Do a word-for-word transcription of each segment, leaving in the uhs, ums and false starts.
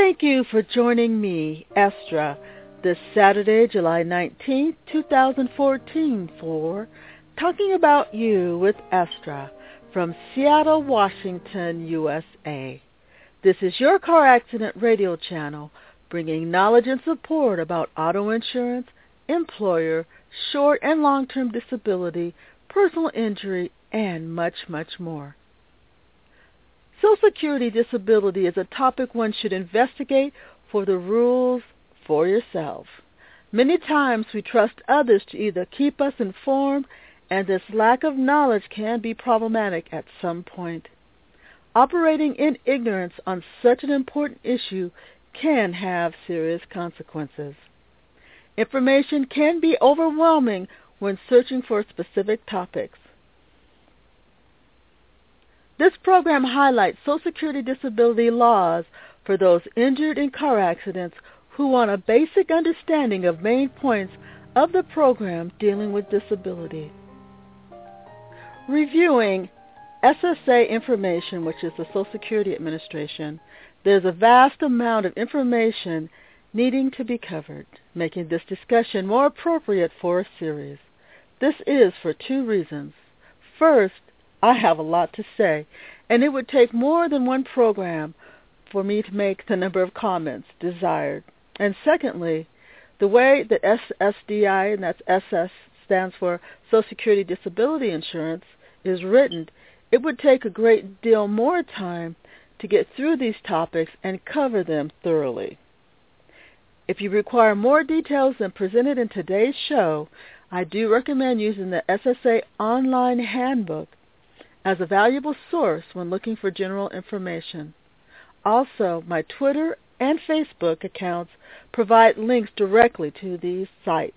Thank you for joining me, Estra, this Saturday, July nineteenth, twenty fourteen, for Talking About You with Estra from Seattle, Washington, U S A. This is your car accident radio channel bringing knowledge and support about auto insurance, employer, short and long-term disability, personal injury, and much, much more. Social Security disability is a topic one should investigate for the rules for yourself. Many times we trust others to either keep us informed, and this lack of knowledge can be problematic at some point. Operating in ignorance on such an important issue can have serious consequences. Information can be overwhelming when searching for specific topics. This program highlights Social Security disability laws for those injured in car accidents who want a basic understanding of main points of the program dealing with disability. Reviewing S S A information, which is the Social Security Administration, there's a vast amount of information needing to be covered, making this discussion more appropriate for a series. This is for two reasons. First, I have a lot to say, and it would take more than one program for me to make the number of comments desired. And secondly, the way that S S D I, and that's S S stands for Social Security Disability Insurance, is written, it would take a great deal more time to get through these topics and cover them thoroughly. If you require more details than presented in today's show, I do recommend using the S S A Online Handbook as a valuable source when looking for general information. Also, my Twitter and Facebook accounts provide links directly to these sites.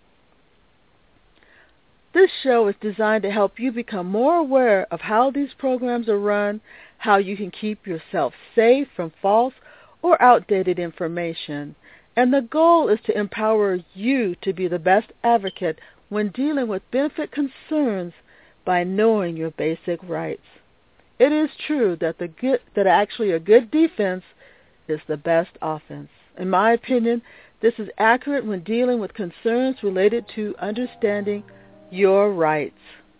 This show is designed to help you become more aware of how these programs are run, how you can keep yourself safe from false or outdated information, and the goal is to empower you to be the best advocate when dealing with benefit concerns by knowing your basic rights. It is true that the good, that actually a good defense is the best offense. In my opinion, this is accurate when dealing with concerns related to understanding your rights.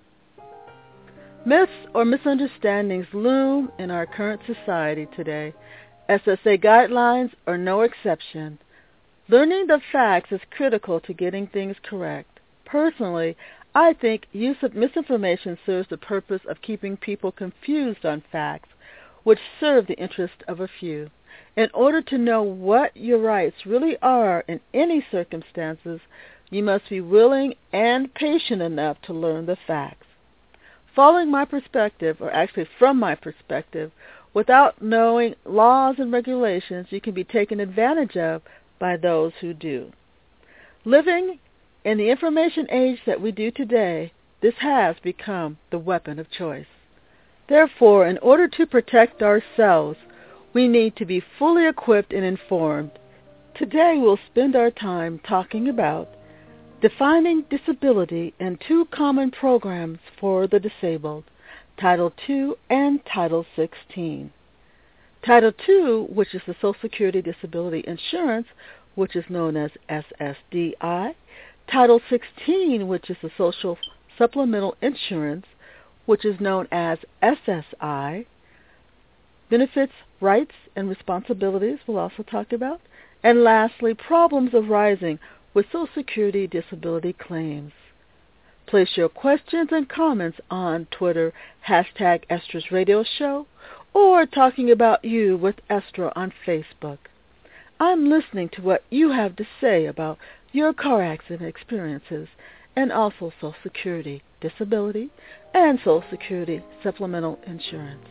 Myths or misunderstandings loom in our current society today. S S A guidelines are no exception. Learning the facts is critical to getting things correct. Personally, I think use of misinformation serves the purpose of keeping people confused on facts, which serve the interest of a few. In order to know what your rights really are in any circumstances, you must be willing and patient enough to learn the facts. Following my perspective, or actually from my perspective, without knowing laws and regulations, you can be taken advantage of by those who do. Living in the information age that we do today, this has become the weapon of choice. Therefore, in order to protect ourselves, we need to be fully equipped and informed. Today we'll spend our time talking about defining disability and two common programs for the disabled, Title two and Title sixteen. Title two, which is the Social Security Disability Insurance, which is known as S S D I, Title sixteen, which is the Social Supplemental Insurance, which is known as S S I, benefits, rights, and responsibilities we'll also talk about, and lastly, problems arising with Social Security disability claims. Place your questions and comments on Twitter, hashtag Estra's Radio Show, or Talking About You with Estra on Facebook. I'm listening to what you have to say about your car accident experiences and also Social Security disability and Social Security supplemental insurance.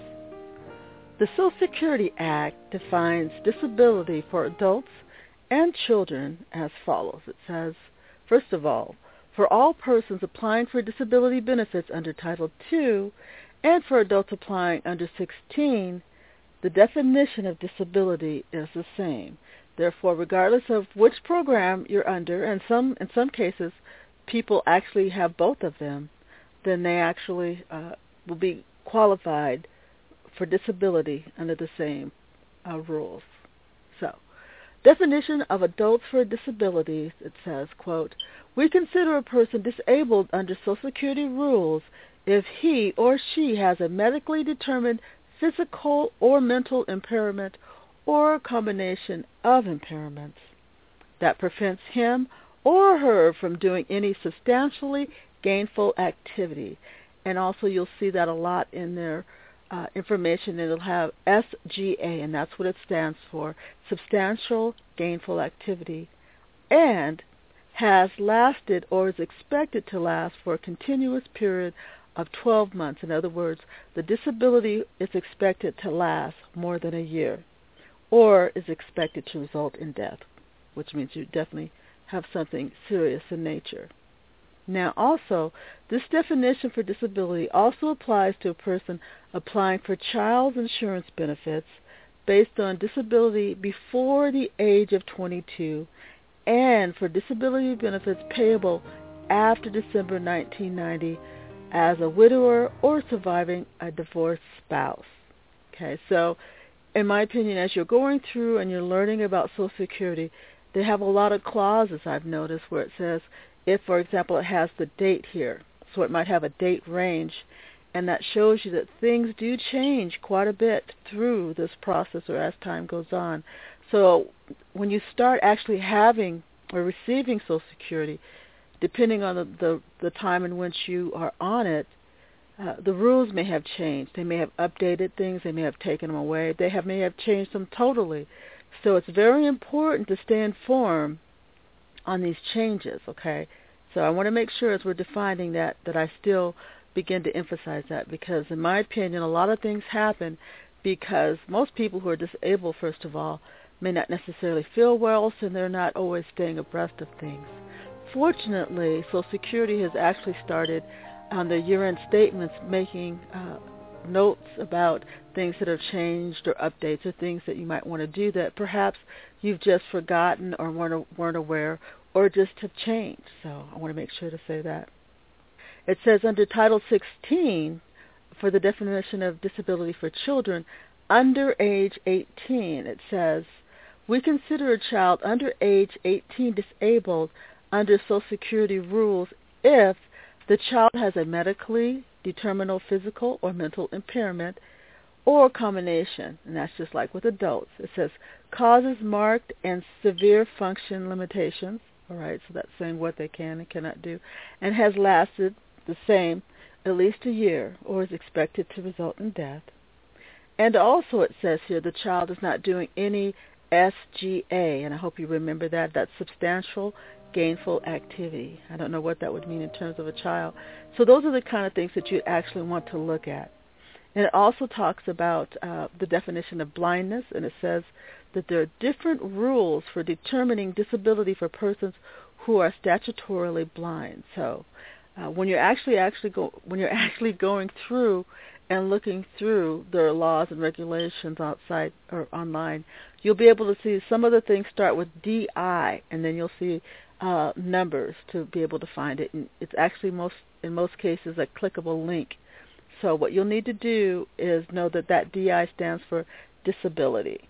The Social Security Act defines disability for adults and children as follows. It says, first of all, for all persons applying for disability benefits under Title two and for adults applying under sixteen, the definition of disability is the same. Therefore, regardless of which program you're under, and some in some cases people actually have both of them, then they actually uh, will be qualified for disability under the same uh, rules. So, definition of adults for disabilities, it says, quote, we consider a person disabled under Social Security rules if he or she has a medically determined physical or mental impairment or a combination of impairments that prevents him or her from doing any substantially gainful activity. And also you'll see that a lot in their uh, information. It'll have S G A, and that's what it stands for, substantial gainful activity, and has lasted or is expected to last for a continuous period of twelve months. In other words, the disability is expected to last more than a year or is expected to result in death, which means you definitely have something serious in nature. Now also, this definition for disability also applies to a person applying for child insurance benefits based on disability before the age of twenty-two and for disability benefits payable after December nineteen ninety as a widower or surviving a divorced spouse. Okay, so in my opinion, as you're going through and you're learning about Social Security, they have a lot of clauses I've noticed where it says, if, for example, it has the date here, so it might have a date range, and that shows you that things do change quite a bit through this process or as time goes on. So when you start actually having or receiving Social Security, depending on the, the, the time in which you are on it, uh, the rules may have changed. They may have updated things. They may have taken them away. They have may have changed them totally. So it's very important to stay informed on these changes, okay? So I want to make sure as we're defining that, that I still begin to emphasize that, because in my opinion, a lot of things happen because most people who are disabled, first of all, may not necessarily feel well, so they're not always staying abreast of things. Fortunately, Social Security has actually started on their year-end statements making uh, notes about things that have changed or updates or things that you might want to do that perhaps you've just forgotten or weren't, weren't aware or just have changed. So I want to make sure to say that. It says under Title sixteen, for the definition of disability for children under age eighteen, it says, we consider a child under age eighteen disabled under Social Security rules if the child has a medically determinable physical or mental impairment or a combination, and that's just like with adults. It says causes marked and severe function limitations, all right, so that's saying what they can and cannot do, and has lasted the same at least a year or is expected to result in death. And also it says here the child is not doing any S G A, and I hope you remember that. That's substantial gainful activity. I don't know what that would mean in terms of a child. So those are the kind of things that you actually want to look at. And it also talks about uh, the definition of blindness, and it says that there are different rules for determining disability for persons who are statutorily blind. So uh, when you're actually actually go when you're actually going through and looking through their laws and regulations outside or online, you'll be able to see some of the things start with D I, and then you'll see uh, numbers to be able to find it. And it's actually most in most cases a clickable link. So what you'll need to do is know that that D I stands for disability.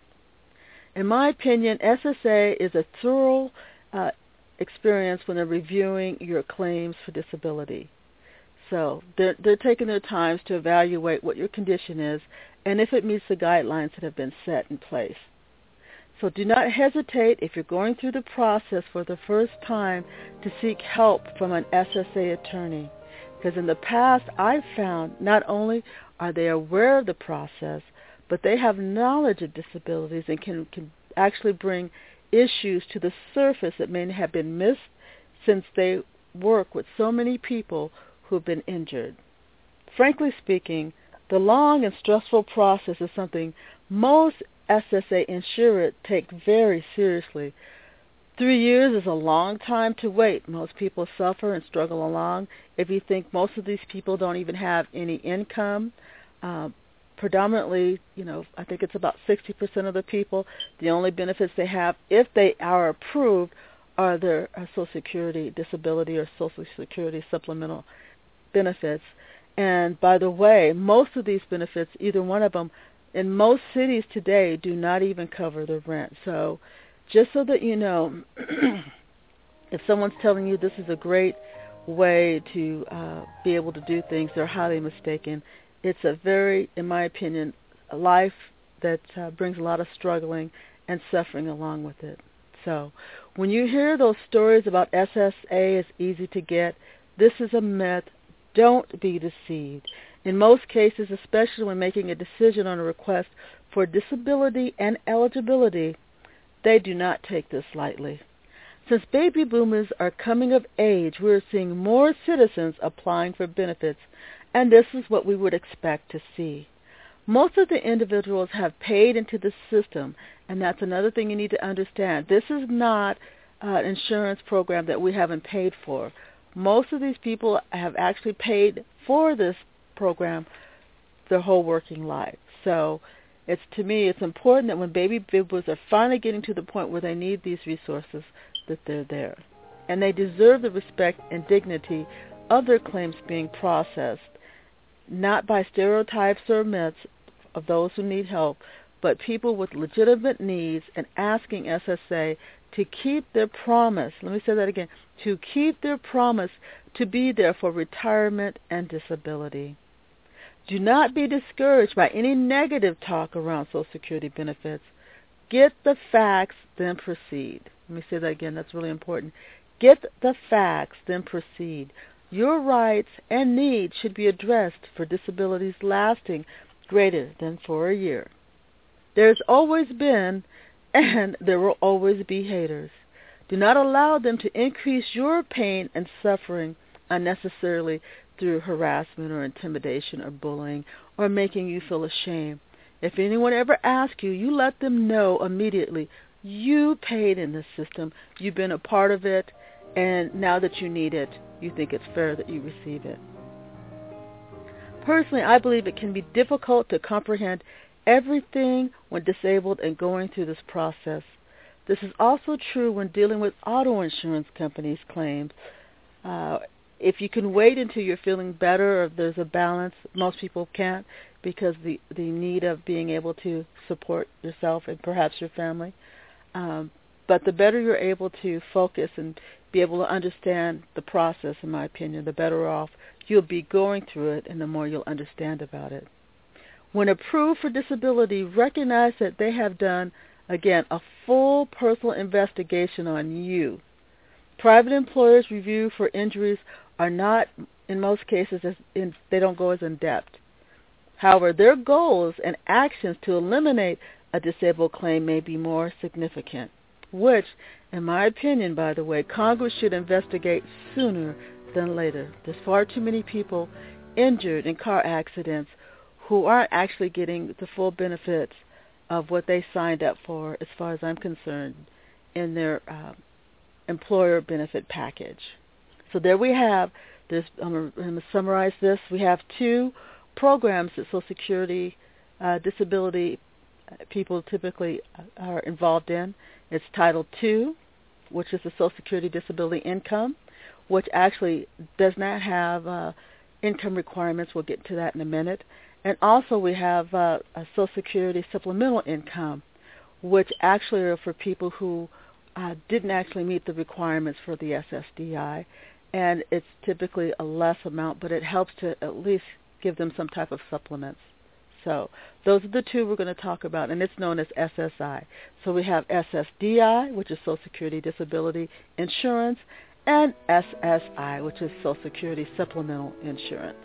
In my opinion, S S A is a thorough uh, experience when they're reviewing your claims for disability. So they're, they're taking their times to evaluate what your condition is and if it meets the guidelines that have been set in place. So do not hesitate if you're going through the process for the first time to seek help from an S S A attorney. Because in the past, I've found not only are they aware of the process, but they have knowledge of disabilities and can, can actually bring issues to the surface that may have been missed since they work with so many people who have been injured. Frankly speaking, the long and stressful process is something most S S A insurers take very seriously. Three years is a long time to wait. Most people suffer and struggle along. If you think most of these people don't even have any income, uh, predominantly, you know, I think it's about sixty percent of the people, the only benefits they have, if they are approved, are their uh, Social Security disability or Social Security supplemental benefits. And by the way, most of these benefits, either one of them, in most cities today do not even cover the rent. So just so that you know, if someone's telling you this is a great way to uh, be able to do things, they're highly mistaken. It's a very, in my opinion, a life that uh, brings a lot of struggling and suffering along with it. So when you hear those stories about S S A is easy to get, this is a myth. Don't be deceived. In most cases, especially when making a decision on a request for disability and eligibility, they do not take this lightly. Since baby boomers are coming of age, we are seeing more citizens applying for benefits, and this is what we would expect to see. Most of the individuals have paid into the system, and that's another thing you need to understand. This is not an insurance program that we haven't paid for. Most of these people have actually paid for this program their whole working life. So it's, to me, it's important that when baby boomers are finally getting to the point where they need these resources, that they're there. And they deserve the respect and dignity of their claims being processed, not by stereotypes or myths of those who need help, but people with legitimate needs, and asking S S A to keep their promise, let me say that again, to keep their promise to be there for retirement and disability. Do not be discouraged by any negative talk around Social Security benefits. Get the facts, then proceed. Let me say that again, that's really important. Get the facts, then proceed. Your rights and needs should be addressed for disabilities lasting greater than for a year. There's always been, and there will always be, haters. Do not allow them to increase your pain and suffering unnecessarily through harassment or intimidation or bullying or making you feel ashamed. If anyone ever asks you, you let them know immediately, you paid in this system, you've been a part of it, and now that you need it, you think it's fair that you receive it. Personally, I believe it can be difficult to comprehend everything when disabled and going through this process. This is also true when dealing with auto insurance companies' claims. Uh, if you can wait until you're feeling better or there's a balance, most people can't because the, the need of being able to support yourself and perhaps your family. Um, but the better you're able to focus and be able to understand the process, in my opinion, the better off you'll be going through it and the more you'll understand about it. When approved for disability, recognize that they have done, again, a full personal investigation on you. Private employers' review for injuries are not, in most cases, as in, they don't go as in-depth. However, their goals and actions to eliminate a disabled claim may be more significant, which, in my opinion, by the way, Congress should investigate sooner than later. There's far too many people injured in car accidents who aren't actually getting the full benefits of what they signed up for, as far as I'm concerned, in their uh, employer benefit package. So there we have, this, I'm going to summarize this. We have two programs that Social Security uh, disability people typically are involved in. It's Title two, which is the Social Security disability income, which actually does not have uh, income requirements. We'll get to that in a minute. And also we have uh, a Social Security supplemental income, which actually are for people who uh, didn't actually meet the requirements for the S S D I. And it's typically a less amount, but it helps to at least give them some type of supplements. So those are the two we're going to talk about, and it's known as S S I. So we have S S D I, which is Social Security Disability Insurance, and S S I, which is Social Security Supplemental Insurance.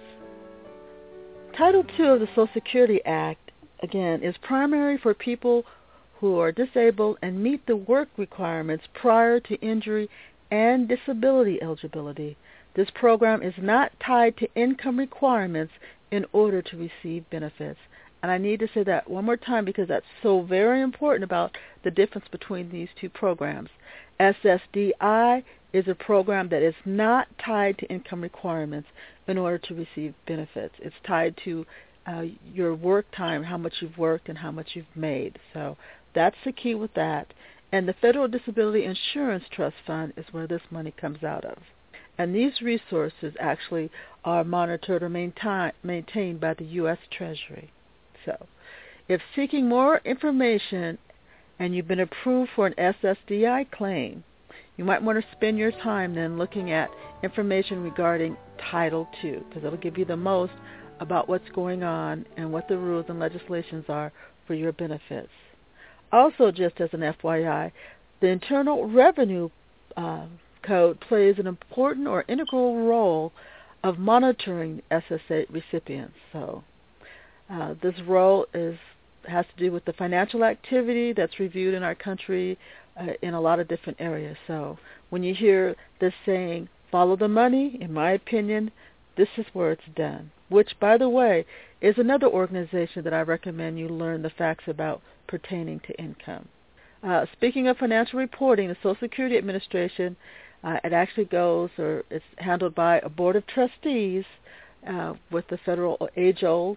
Title two of the Social Security Act, again, is primary for people who are disabled and meet the work requirements prior to injury and disability eligibility. This program is not tied to income requirements in order to receive benefits. And I need to say that one more time because that's so very important about the difference between these two programs. S S D I is a program that is not tied to income requirements in order to receive benefits. It's tied to uh, your work time, how much you've worked and how much you've made. So that's the key with that. And the Federal Disability Insurance Trust Fund is where this money comes out of. And these resources actually are monitored or maintain, maintained by the U S Treasury. So If seeking more information and you've been approved for an S S D I claim, you might want to spend your time then looking at information regarding Title two, because it'll give you the most about what's going on and what the rules and legislations are for your benefits. Also, just as an F Y I, the Internal Revenue uh, Code plays an important or integral role of monitoring S S A recipients. So uh, this role is has to do with the financial activity that's reviewed in our country uh, in a lot of different areas. So when you hear this saying, follow the money, in my opinion, this is where it's done, which, by the way, is another organization that I recommend you learn the facts about pertaining to income. Uh, speaking of financial reporting, the Social Security Administration, uh, it actually goes, or it's handled by a board of trustees uh, with the federal age-old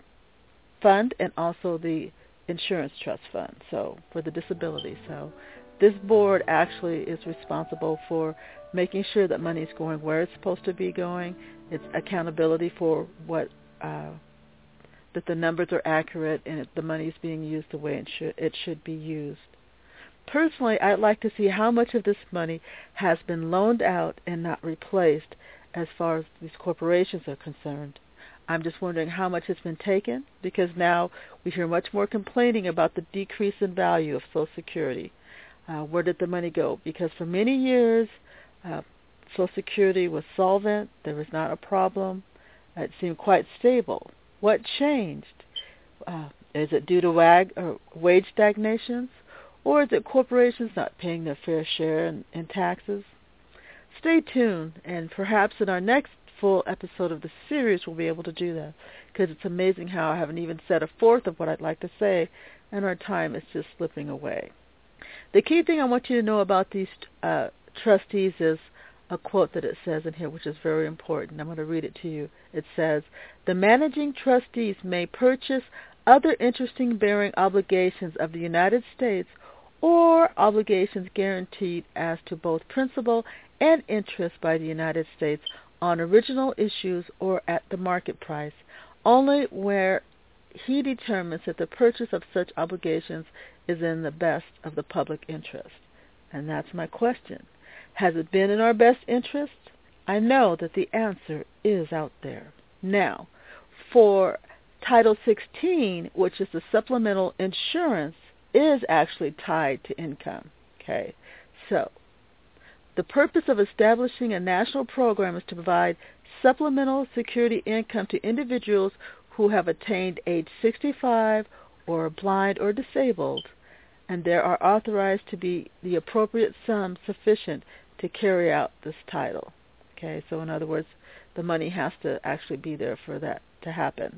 fund and also the insurance trust fund, so for the disability. So this board actually is responsible for making sure that money is going where it's supposed to be going. It's accountability for what uh, that the numbers are accurate and it, the money is being used the way it should it should be used. Personally, I'd like to see how much of this money has been loaned out and not replaced as far as these corporations are concerned. I'm just wondering how much has been taken, because now we hear much more complaining about the decrease in value of Social Security. Uh, where did the money go? Because for many years, uh, Social Security was solvent. There was not a problem. It seemed quite stable. What changed? Uh, is it due to wag, or wage stagnations? Or is it corporations not paying their fair share in, in taxes? Stay tuned, and perhaps in our next full episode of the series we'll be able to do that, because it's amazing how I haven't even said a fourth of what I'd like to say, and our time is just slipping away. The key thing I want you to know about these uh, trustees is a quote that it says in here, which is very important. I'm going to read it to you. It says, "The managing trustees may purchase other interesting-bearing obligations of the United States or obligations guaranteed as to both principal and interest by the United States on original issues or at the market price, only where he determines that the purchase of such obligations is in the best of the public interest." And that's my question. Has it been in our best interest? I know that the answer is out there. Now, for Title sixteen, which is the supplemental insurance, is actually tied to income. Okay, so the purpose of establishing a national program is to provide supplemental security income to individuals who have attained age sixty-five or are blind or disabled, and there are authorized to be the appropriate sum sufficient to carry out this title. Okay, so in other words, the money has to actually be there for that to happen.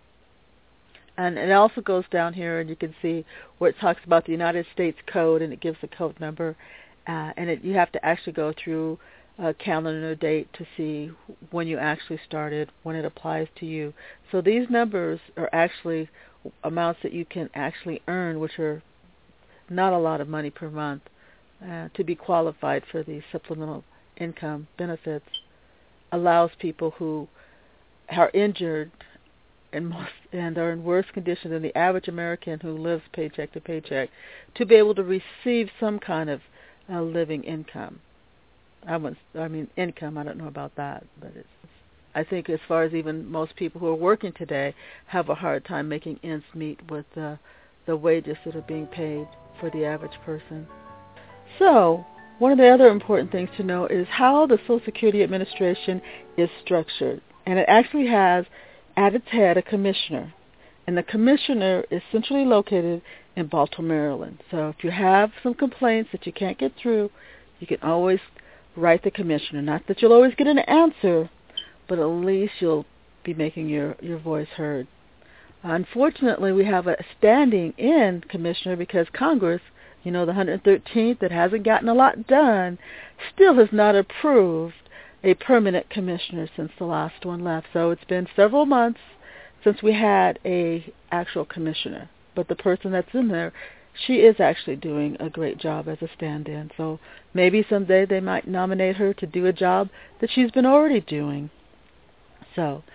And it also goes down here, and you can see where it talks about the United States Code, and it gives the code number. Uh, and it, you have to actually go through a calendar date to see when you actually started, when it applies to you. So these numbers are actually amounts that you can actually earn, which are not a lot of money per month, uh, to be qualified for these supplemental income benefits. Allows people who are injured and most and are in worse condition than the average American who lives paycheck to paycheck to be able to receive some kind of uh, living income. I was, I mean, income. I don't know about that, but it's. I think as far as even most people who are working today have a hard time making ends meet with uh, the wages that are being paid for the average person. So, one of the other important things to know is how the Social Security Administration is structured. And it actually has at its head a commissioner. And the commissioner is centrally located in Baltimore, Maryland. So if you have some complaints that you can't get through, you can always write the commissioner. Not that you'll always get an answer, but at least you'll be making your, your voice heard. Unfortunately, we have a standing-in commissioner because Congress, you know, the one hundred thirteenth, that hasn't gotten a lot done, still has not approved a permanent commissioner since the last one left. So it's been several months since we had a actual commissioner. But the person that's in there, she is actually doing a great job as a stand-in. So maybe someday they might nominate her to do a job that she's been already doing. So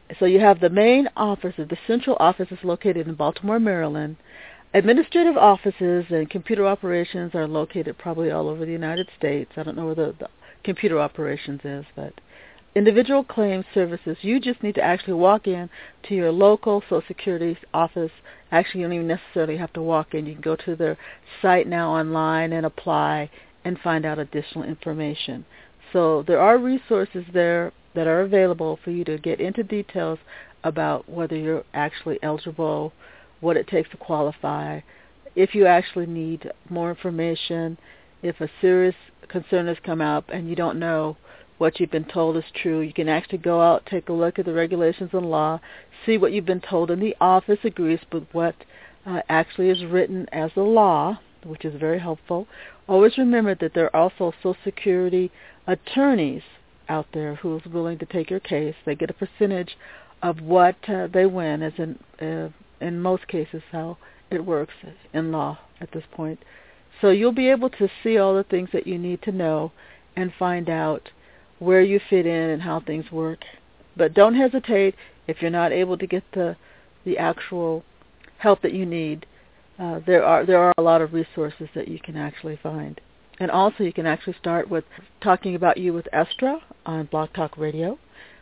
So you have the main office, the central office is located in Baltimore, Maryland. Administrative offices and computer operations are located probably all over the United States. I don't know where the, the computer operations is, but individual claims services, you just need to actually walk in to your local Social Security office. Actually, you don't even necessarily have to walk in. You can go to their site now online and apply and find out additional information. So there are resources there that are available for you to get into details about whether you're actually eligible, what it takes to qualify, if you actually need more information, if a serious concern has come up and you don't know what you've been told is true, you can actually go out, take a look at the regulations and law, see what you've been told, and the office agrees with what uh, actually is written as the law, which is very helpful. Always remember that there are also Social Security attorneys out there who is willing to take your case. They get a percentage of what uh, they win, as in uh, in most cases how it works in law at this point. So you'll be able to see all the things that you need to know and find out where you fit in and how things work. But don't hesitate if you're not able to get the the actual help that you need. Uh, there are there are a lot of resources that you can actually find. And also you can actually start with Talking About You with Estra on Blog Talk Radio,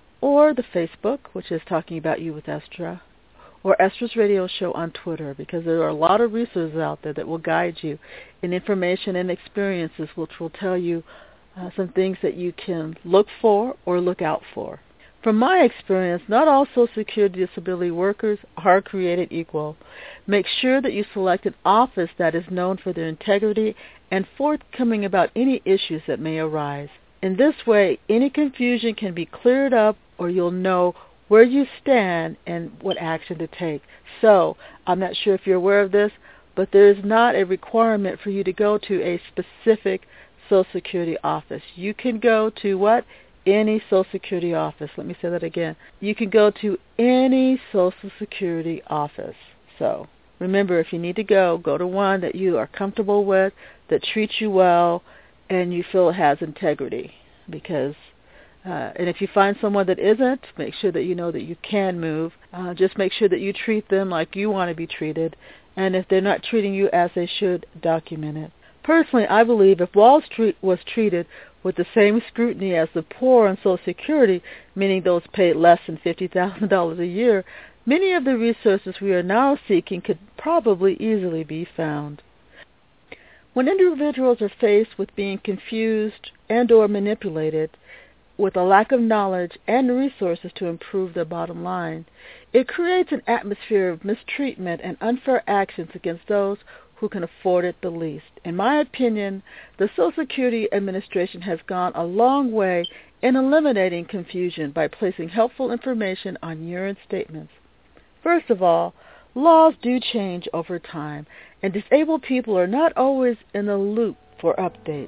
or the Facebook, which is Talking About You with Estra, or Estra's Radio Show on Twitter, because there are a lot of resources out there that will guide you in information and experiences which will tell you uh, some things that you can look for or look out for. From my experience, not all Social Security disability workers are created equal. Make sure that you select an office that is known for their integrity and forthcoming about any issues that may arise. In this way, any confusion can be cleared up, or you'll know where you stand and what action to take. So, I'm not sure if you're aware of this, but there is not a requirement for you to go to a specific Social Security office. You can go to what? Any Social Security office. Let me say that again. You can go to any Social Security office. So, remember, if you need to go, go to one that you are comfortable with, that treats you well, and you feel it has integrity. Because, uh, and if you find someone that isn't, make sure that you know that you can move. Uh, just make sure that you treat them like you want to be treated. And if they're not treating you as they should, document it. Personally, I believe if Wall Street was treated with the same scrutiny as the poor on Social Security, meaning those paid less than fifty thousand dollars a year, many of the resources we are now seeking could probably easily be found. When individuals are faced with being confused and or manipulated, with a lack of knowledge and resources to improve their bottom line, it creates an atmosphere of mistreatment and unfair actions against those who can afford it the least. In my opinion, the Social Security Administration has gone a long way in eliminating confusion by placing helpful information on urine statements. First of all, laws do change over time, and disabled people are not always in the loop for updates.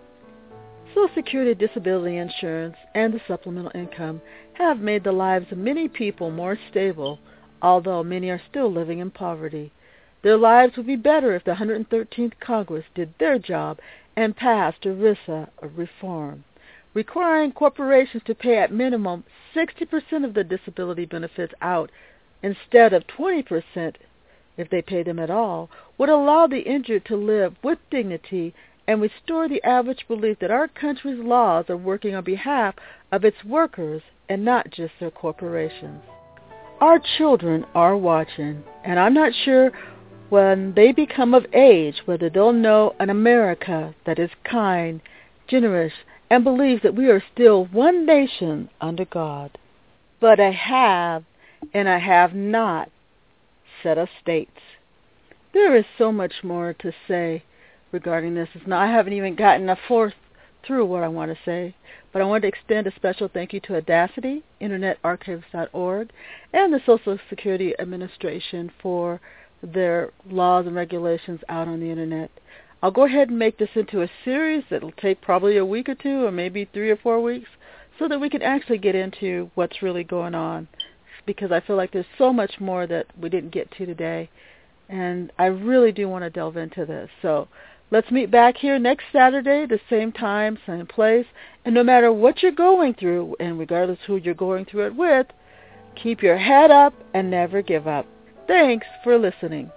Social Security disability insurance and the supplemental income have made the lives of many people more stable, although many are still living in poverty. Their lives would be better if the one hundred thirteenth Congress did their job and passed ERISA reform, requiring corporations to pay at minimum sixty percent of the disability benefits out instead of twenty percent if they pay them at all, would allow the injured to live with dignity and restore the average belief that our country's laws are working on behalf of its workers and not just their corporations. Our children are watching, and I'm not sure when they become of age whether they'll know an America that is kind, generous, and believes that we are still one nation under God. But I have and I have not set of states. There is so much more to say regarding this. It's not, I haven't even gotten a fourth through what I want to say, but I want to extend a special thank you to Audacity, Internet Archives dot org, and the Social Security Administration for their laws and regulations out on the Internet. I'll go ahead and make this into a series that will take probably a week or two or maybe three or four weeks so that we can actually get into what's really going on, because I feel like there's so much more that we didn't get to today, and I really do want to delve into this. So let's meet back here next Saturday, the same time, same place, and no matter what you're going through, and regardless who you're going through it with, Keep your head up and never give up. Thanks for listening.